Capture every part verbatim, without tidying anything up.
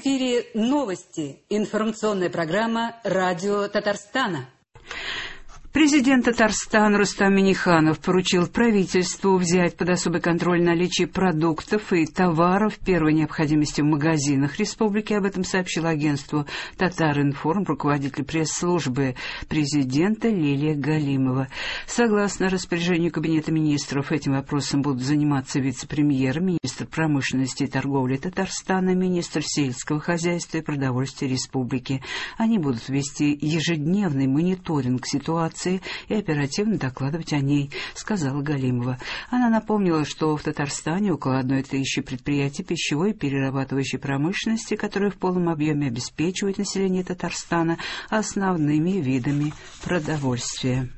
эфире новости. Информационная программа «Радио Татарстана». Президент Татарстана Рустам Минниханов поручил правительству взять под особый контроль наличие продуктов и товаров первой необходимости в магазинах республики. Об этом сообщил агентству «Татар-Информ» руководитель пресс-службы президента Лилия Галимова. Согласно распоряжению Кабинета министров, этим вопросом будут заниматься вице-премьер, министр промышленности и торговли Татарстана, министр сельского хозяйства и продовольствия республики. Они будут вести ежедневный мониторинг ситуации и оперативно докладывать о ней, сказала Галимова. Она напомнила, что в Татарстане около одной тысячи предприятий пищевой и перерабатывающей промышленности, которые в полном объеме обеспечивают население Татарстана основными видами продовольствия.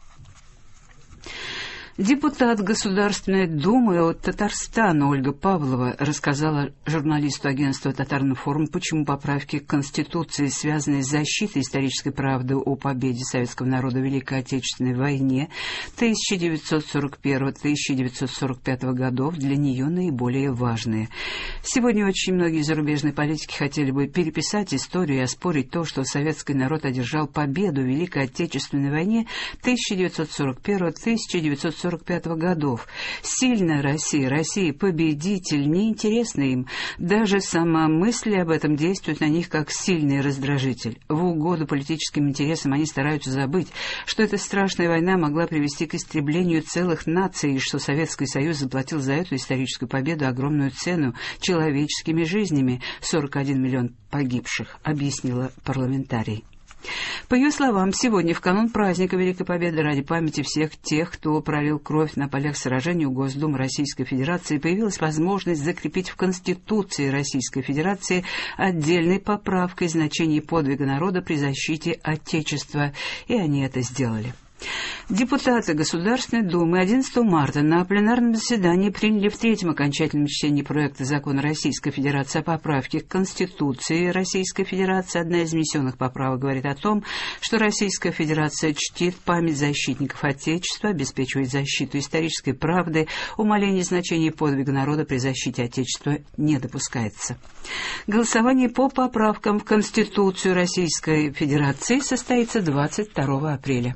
Депутат Государственной Думы от Татарстана Ольга Павлова рассказала журналисту агентства «Татар-Информ», почему поправки к Конституции, связанные с защитой исторической правды о победе советского народа в Великой Отечественной войне тысяча девятьсот сорок первого — тысяча девятьсот сорок пятого годов, для нее наиболее важные. Сегодня очень многие зарубежные политики хотели бы переписать историю и оспорить то, что советский народ одержал победу в Великой Отечественной войне тысяча девятьсот сорок первого — тысяча девятьсот сорок пятого годов. Сильная Россия, Россия победитель, неинтересна им. Даже сама мысль об этом действует на них как сильный раздражитель. В угоду политическим интересам они стараются забыть, что эта страшная война могла привести к истреблению целых наций, и что Советский Союз заплатил за эту историческую победу огромную цену человеческими жизнями — сорок один миллион погибших, объяснила парламентарий. По ее словам, сегодня, в канун праздника Великой Победы, ради памяти всех тех, кто пролил кровь на полях сражений у Госдумы Российской Федерации, появилась возможность закрепить в Конституции Российской Федерации отдельной поправкой значение подвига народа при защите Отечества, и они это сделали. Депутаты Государственной Думы одиннадцатого марта на пленарном заседании приняли в третьем окончательном чтении проекта закона Российской Федерации о поправке к Конституции Российской Федерации. Одна из внесенных поправок говорит о том, что Российская Федерация чтит память защитников Отечества, обеспечивает защиту исторической правды, умаление значения подвига народа при защите Отечества не допускается. Голосование по поправкам в Конституцию Российской Федерации состоится двадцать второго апреля.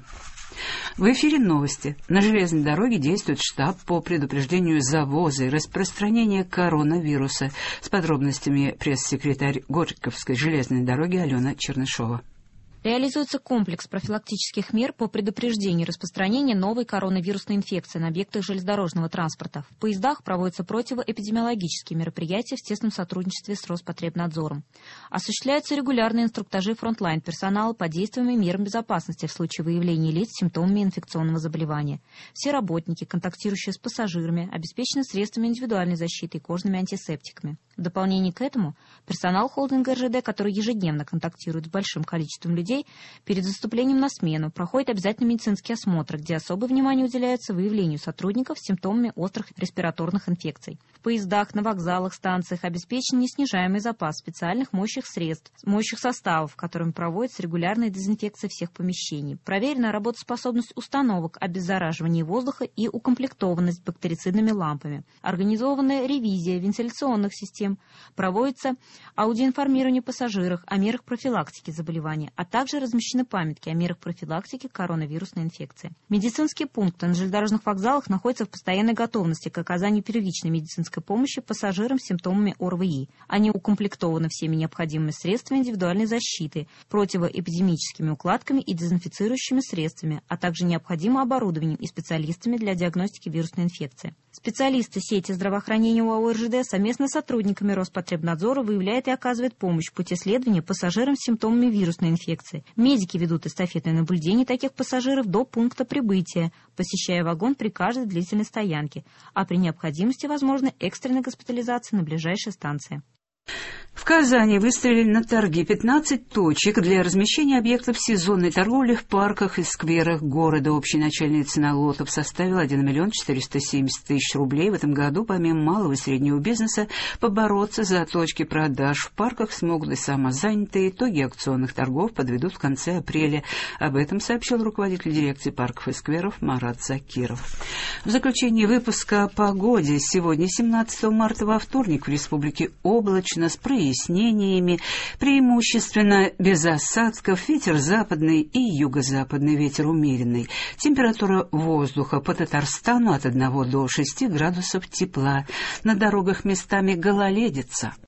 В эфире новости. На железной дороге действует штаб по предупреждению завоза и распространения коронавируса. С подробностями пресс-секретарь Горьковской железной дороги Алена Чернышова. Реализуется комплекс профилактических мер по предупреждению распространения новой коронавирусной инфекции на объектах железнодорожного транспорта. В поездах проводятся противоэпидемиологические мероприятия в тесном сотрудничестве с Роспотребнадзором. Осуществляются регулярные инструктажи фронтлайн-персонала по действиям и мерам безопасности в случае выявления лиц с симптомами инфекционного заболевания. Все работники, контактирующие с пассажирами, обеспечены средствами индивидуальной защиты и кожными антисептиками. В дополнение к этому персонал холдинга эр жэ дэ, который ежедневно контактирует с большим количеством людей, перед заступлением на смену проходит обязательный медицинский осмотр, где особое внимание уделяется выявлению сотрудников с симптомами острых респираторных инфекций. В поездах, на вокзалах, станциях обеспечен неснижаемый запас специальных моющих средств, моющих составов, которыми проводится регулярная дезинфекция всех помещений. Проверена работоспособность установок обеззараживания воздуха и укомплектованность бактерицидными лампами. Организованная ревизия вентиляционных систем. Проводится аудиоинформирование пассажиров о мерах профилактики заболевания, а также размещены памятки о мерах профилактики коронавирусной инфекции. Медицинские пункты на железнодорожных вокзалах находятся в постоянной готовности к оказанию первичной медицинской помощи пассажирам с симптомами о эр вэ и. Они укомплектованы всеми необходимыми средствами индивидуальной защиты, противоэпидемическими укладками и дезинфицирующими средствами, а также необходимым оборудованием и специалистами для диагностики вирусной инфекции. Специалисты сети здравоохранения ОАО эр жэ дэ совместно с сотрудниками Роспотребнадзора выявляют и оказывают помощь в пути следования пассажирам с симптомами вирусной инфекции. Медики ведут эстафетное наблюдение таких пассажиров до пункта прибытия, посещая вагон при каждой длительной стоянке, а при необходимости возможна экстренная госпитализация на ближайшей станции. В Казани выставили на торги пятнадцать точек для размещения объектов сезонной торговли в парках и скверах города. Общая начальная цена лотов составила один миллион четыреста семьдесят тысяч рублей. В этом году, помимо малого и среднего бизнеса, побороться за точки продаж в парках смогут и самозанятые. Итоги акционных торгов подведут в конце апреля. Об этом сообщил руководитель дирекции парков и скверов Марат Закиров. В заключение выпуска о погоде. Сегодня, семнадцатого марта, во вторник, в республике облачно с проявлением прояснениями, преимущественно без осадков, ветер западный и юго-западный, ветер умеренный. Температура воздуха по Татарстану от одного до шести градусов тепла. На дорогах местами гололедица.